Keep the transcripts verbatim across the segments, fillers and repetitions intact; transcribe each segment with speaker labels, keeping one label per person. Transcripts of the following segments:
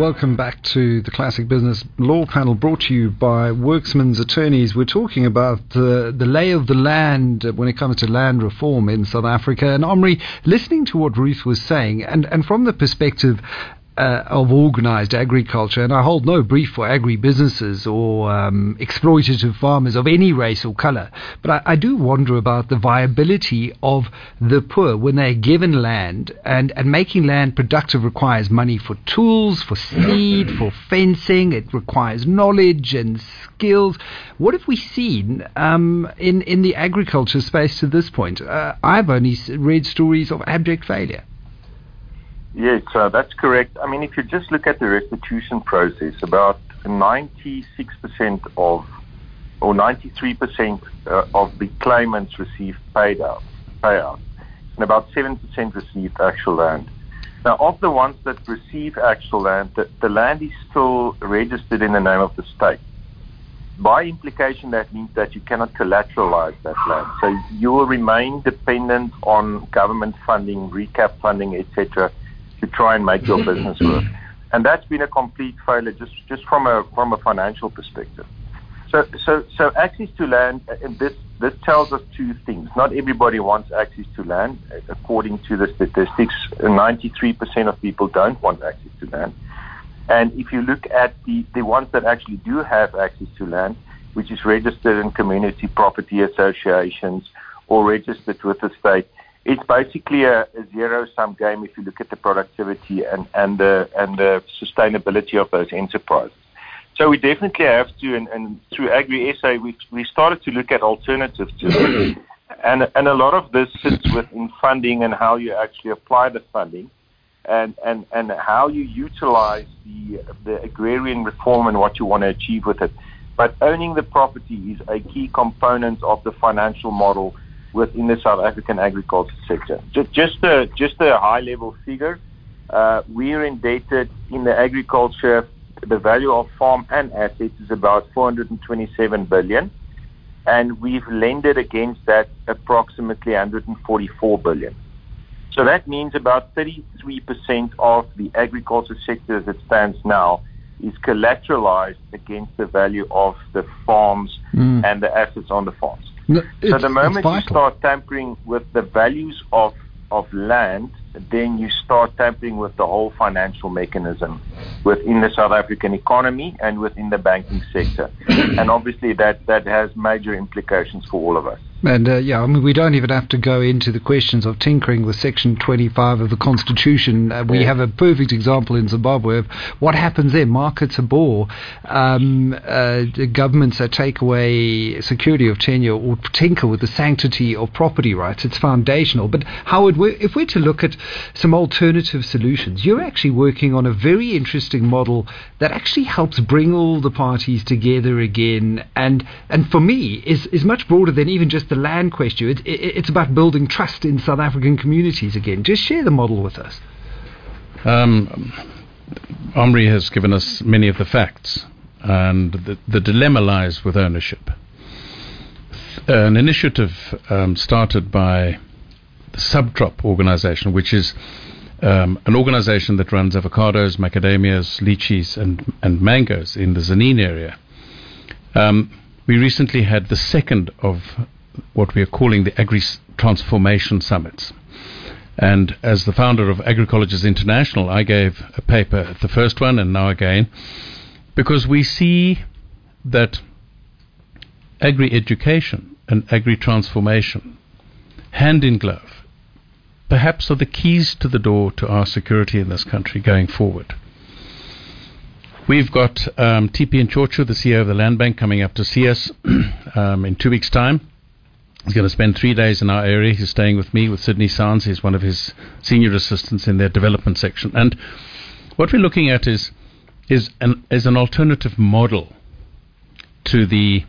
Speaker 1: welcome back to the Classic Business Law Panel, brought to you by Worksman's Attorneys. We're talking about the, the lay of the land when it comes to land reform in South Africa. And Omri, listening to what Ruth was saying, and, and from the perspective Uh, of organised agriculture, and I hold no brief for agri-businesses or um, exploitative farmers of any race or colour, but I, I do wonder about the viability of the poor when they're given land, and, and making land productive requires money for tools, for seed, for fencing. It requires knowledge and skills. What have we seen um, in, in the agriculture space to this point? Uh, I've only read stories of abject failure.
Speaker 2: Yes, uh, that's correct. I mean, if you just look at the restitution process, about ninety-six percent of, or ninety-three percent uh, of the claimants received paid out, payout, and about seven percent received actual land. Now, of the ones that receive actual land, the, the land is still registered in the name of the state. By implication, that means that you cannot collateralize that land. So you will remain dependent on government funding, recap funding, et cetera, to try and make your business work. And that's been a complete failure just, just from a from a financial perspective. So so so access to land, and this this tells us two things. Not everybody wants access to land. According to the statistics, ninety-three percent of people don't want access to land. And if you look at the, the ones that actually do have access to land, which is registered in community property associations or registered with the state, it's basically a, a zero-sum game if you look at the productivity and, and, the, and the sustainability of those enterprises. So we definitely have to, and, and through Agri-S A, we, we started to look at alternatives to it. And, and a lot of this sits within funding and how you actually apply the funding and, and, and how you utilize the, the agrarian reform and what you want to achieve with it. But owning the property is a key component of the financial model within the South African agriculture sector. Just, just a just a high-level figure, uh, we're indebted in the agriculture, the value of farm and assets is about four hundred twenty-seven billion dollars, and we've lended against that approximately one hundred forty-four billion dollars. So that means about thirty-three percent of the agriculture sector as it stands now is collateralized against the value of the farms mm. and the assets on the farms.
Speaker 1: No,
Speaker 2: so the moment you start tampering with the values of, of land, then you start tampering with the whole financial mechanism within the South African economy and within the banking sector. And obviously that, that has major implications for all of us.
Speaker 1: And uh, yeah, I mean, we don't even have to go into the questions of tinkering with Section twenty-five of the Constitution. Uh, we yeah. have a perfect example in Zimbabwe of what happens there. Markets abhor um, uh, governments that take away security of tenure or tinker with the sanctity of property rights. It's foundational. But Howard, if we're to look at some alternative solutions, you're actually working on a very interesting model that actually helps bring all the parties together again. And and for me, is is much broader than even just the land question. It, it, it's about building trust in South African communities again. Just share the model with us.
Speaker 3: Um, Omri has given us many of the facts, and the, the dilemma lies with ownership. Uh, an initiative um, started by the Subtrop organization, which is um, an organization that runs avocados, macadamias, lychees, and, and mangoes in the Zanin area. Um, we recently had the second of what we are calling the Agri-Transformation Summits. And as the founder of Agricolleges International, I gave a paper at the first one and now again, because we see that agri-education and agri-transformation, hand in glove, perhaps are the keys to the door to our security in this country going forward. We've got um, T P Nchochu, the C E O of the Land Bank, coming up to see us um, in two weeks' time. He's going to spend three days in our area. He's staying with me, with Sydney Sands. He's one of his senior assistants in their development section. And what we're looking at is is an is an alternative model to the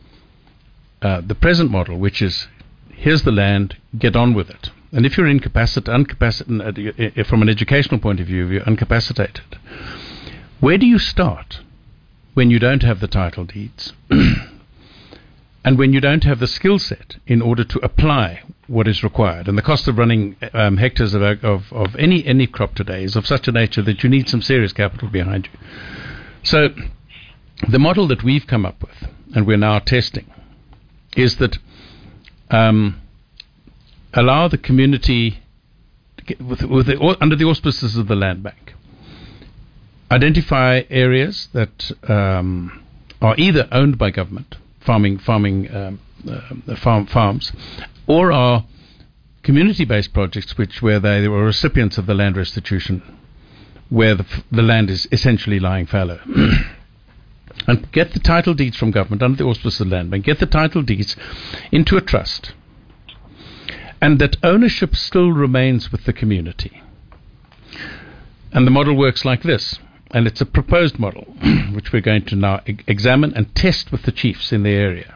Speaker 3: uh, the present model, which is here's the land, get on with it. And if you're incapacitated, incapacitated from an educational point of view, if you're incapacitated, where do you start when you don't have the title deeds? and when you don't have the skill set in order to apply what is required, and the cost of running um, hectares of, of, of any, any crop today is of such a nature that you need some serious capital behind you. So the model that we've come up with, and we're now testing, is that um, allow the community, to get with, with the, or, under the auspices of the Land Bank, identify areas that um, are either owned by government, farming farming um, uh, farm farms, or are community-based projects, which where they, they were recipients of the land restitution, where the, f- the land is essentially lying fallow. And get the title deeds from government under the auspices of the Land Bank, get the title deeds into a trust, and that ownership still remains with the community. And the model works like this, and it's a proposed model, which we're going to now e- examine and test with the chiefs in the area.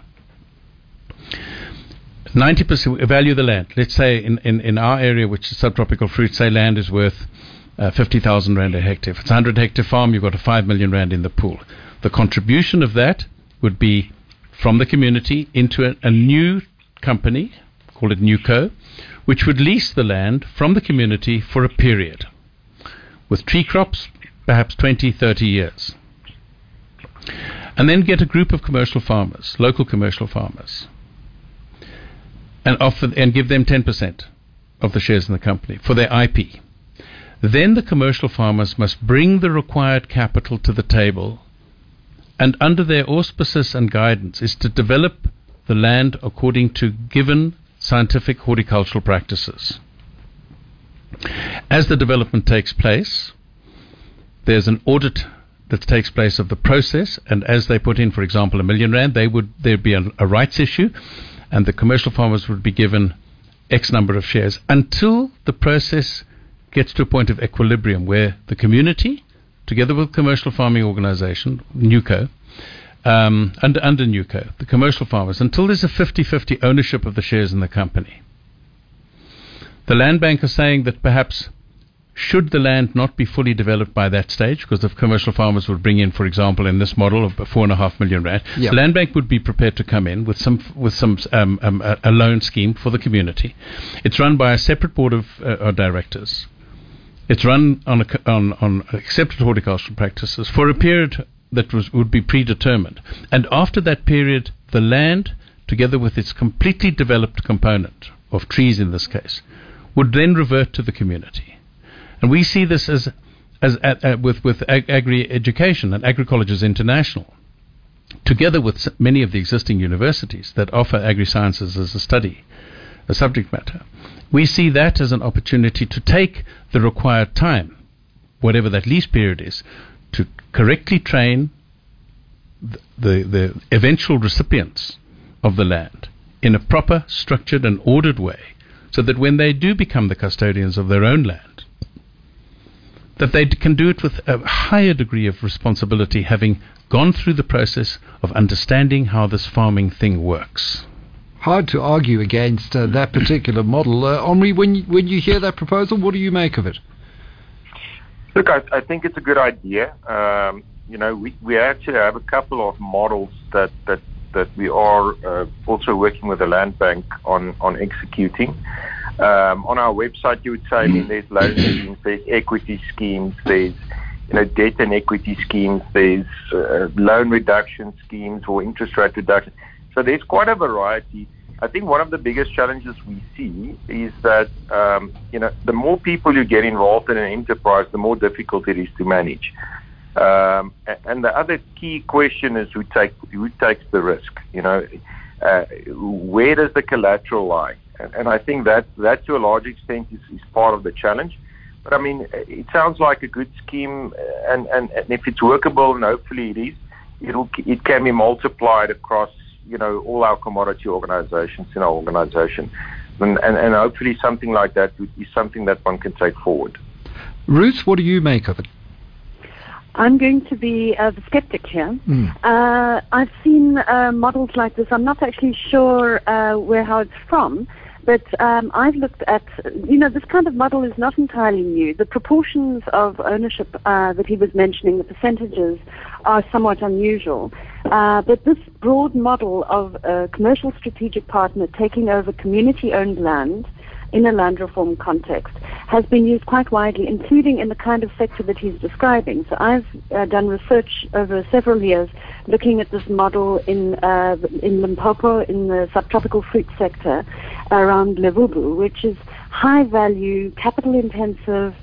Speaker 3: ninety percent value the land. Let's say in, in, in our area, which is subtropical fruit, say land is worth uh, fifty thousand rand a hectare. If it's a one hundred hectare farm, you've got a five million rand in the pool. The contribution of that would be from the community into a, a new company, call it NewCo, which would lease the land from the community for a period, with tree crops, perhaps twenty, thirty years. And then get a group of commercial farmers, local commercial farmers, and offer and give them ten percent of the shares in the company for their I P. Then the commercial farmers must bring the required capital to the table, and under their auspices and guidance is to develop the land according to given scientific horticultural practices. As the development takes place, there's an audit that takes place of the process, and as they put in, for example, a million rand, they would there'd be a, a rights issue, and the commercial farmers would be given X number of shares until the process gets to a point of equilibrium where the community, together with commercial farming organisation, NewCo, um, under, under NewCo, the commercial farmers, until there's a fifty-fifty ownership of the shares in the company. The Land Bank is saying that perhaps should the land not be fully developed by that stage, because the commercial farmers would bring in, for example, in this model of four and a half million rand, yep. the Land Bank would be prepared to come in with some with some um, um, a, a loan scheme for the community. It's run by a separate board of uh, directors. It's run on, a, on on accepted horticultural practices for a period that was would be predetermined, and after that period, the land, together with its completely developed component of trees in this case, would then revert to the community. And we see this as as uh, uh, with with ag- agri education and Agricolleges International, together with many of the existing universities that offer agri-sciences as a study, a subject matter. We see that as an opportunity to take the required time, whatever that lease period is, to correctly train the, the, the eventual recipients of the land in a proper, structured and ordered way, so that when they do become the custodians of their own land, that they d- can do it with a higher degree of responsibility, having gone through the process of understanding how this farming thing works.
Speaker 1: Hard to argue against uh, that particular model. Uh, Omri, when you, when you hear that proposal, what do you make of it?
Speaker 2: Look, I, I think it's a good idea. Um, you know, we, we actually have a couple of models that, that, that we are uh, also working with the Land Bank on, on executing. Um, on our website, you would say, I mean, there's loan schemes, there's equity schemes, there's you know, debt and equity schemes, there's uh, loan reduction schemes or interest rate reduction. So there's quite a variety. I think one of the biggest challenges we see is that, um, you know, the more people you get involved in an enterprise, the more difficult it is to manage. Um, and the other key question is who, take, who takes the risk? You know, uh, where does the collateral lie? And, and I think that, that to a large extent is, is part of the challenge. But I mean, it sounds like a good scheme, and, and, and if it's workable, and hopefully it is, it'll, it can be multiplied across, you know, all our commodity organizations in our organization. And, and, and hopefully something like that is something that one can take forward.
Speaker 1: Ruth, what do you make of it?
Speaker 4: I'm going to be uh, the skeptic here.
Speaker 1: Mm.
Speaker 4: Uh, I've seen uh, models like this. I'm not actually sure uh, where how it's from, But um, I've looked at, you know, this kind of model is not entirely new. The proportions of ownership uh, that he was mentioning, the percentages, are somewhat unusual. Uh, but this broad model of a commercial strategic partner taking over community-owned land in a land reform context has been used quite widely, including in the kind of sector that he's describing. So I've uh, done research over several years looking at this model in uh, in Limpopo, in the subtropical fruit sector around Levubu, which is high-value, capital-intensive,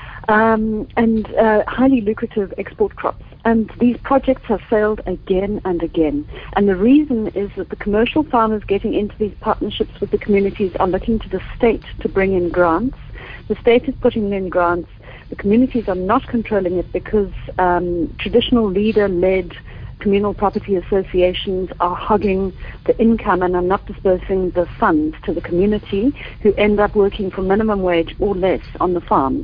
Speaker 4: um, and uh, highly lucrative export crops. And these projects have failed again and again. And the reason is that the commercial farmers getting into these partnerships with the communities are looking to the state to bring in grants. The state is putting in grants. The communities are not controlling it because um, traditional leader-led communal property associations are hogging the income and are not dispersing the funds to the community, who end up working for minimum wage or less on the farms.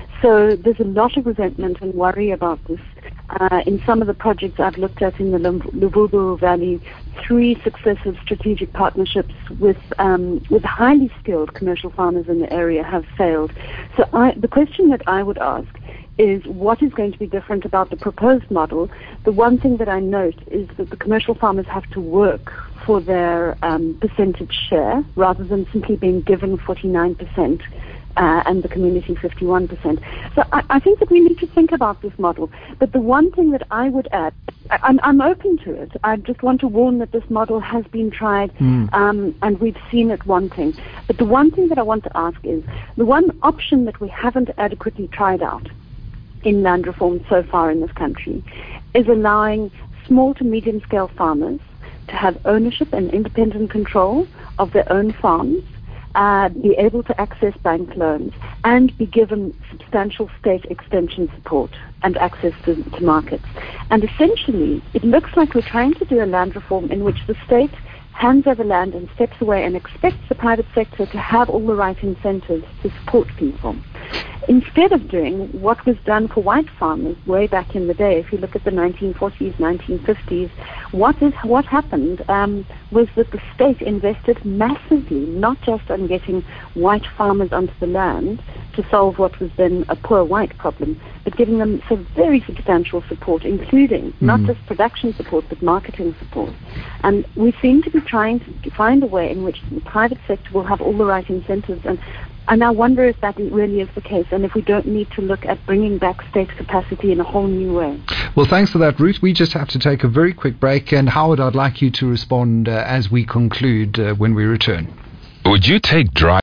Speaker 4: So there's a lot of resentment and worry about this. Uh, in some of the projects I've looked at in the Levubu Valley, three successive strategic partnerships with um, with highly skilled commercial farmers in the area have failed. So I, the question that I would ask is, what is going to be different about the proposed model? The one thing that I note is that the commercial farmers have to work for their um, percentage share rather than simply being given forty-nine percent. Uh, and the community fifty-one percent. So I, I think that we need to think about this model. But the one thing that I would add, I, I'm, I'm open to it. I just want to warn that this model has been tried mm. um, and we've seen it wanting. But the one thing that I want to ask is, the one option that we haven't adequately tried out in land reform so far in this country is allowing small to medium scale farmers to have ownership and independent control of their own farms, Uh, be able to access bank loans, and be given substantial state extension support and access to, to markets. And essentially, it looks like we're trying to do a land reform in which the state hands over land and steps away and expects the private sector to have all the right incentives to support people, instead of doing what was done for white farmers way back in the day. If you look at the nineteen forties, nineteen fifties, what is what happened um, was that the state invested massively, not just on getting white farmers onto the land to solve what was then a poor white problem, but giving them some very substantial support, including mm. not just production support, but marketing support. And we seem to be trying to find a way in which the private sector will have all the right incentives. And And I wonder if that really is the case, and if we don't need to look at bringing back state capacity in a whole new way.
Speaker 1: Well, thanks for that, Ruth. We just have to take a very quick break, and Howard, I'd like you to respond uh, as we conclude uh, when we return.
Speaker 5: Would you take dry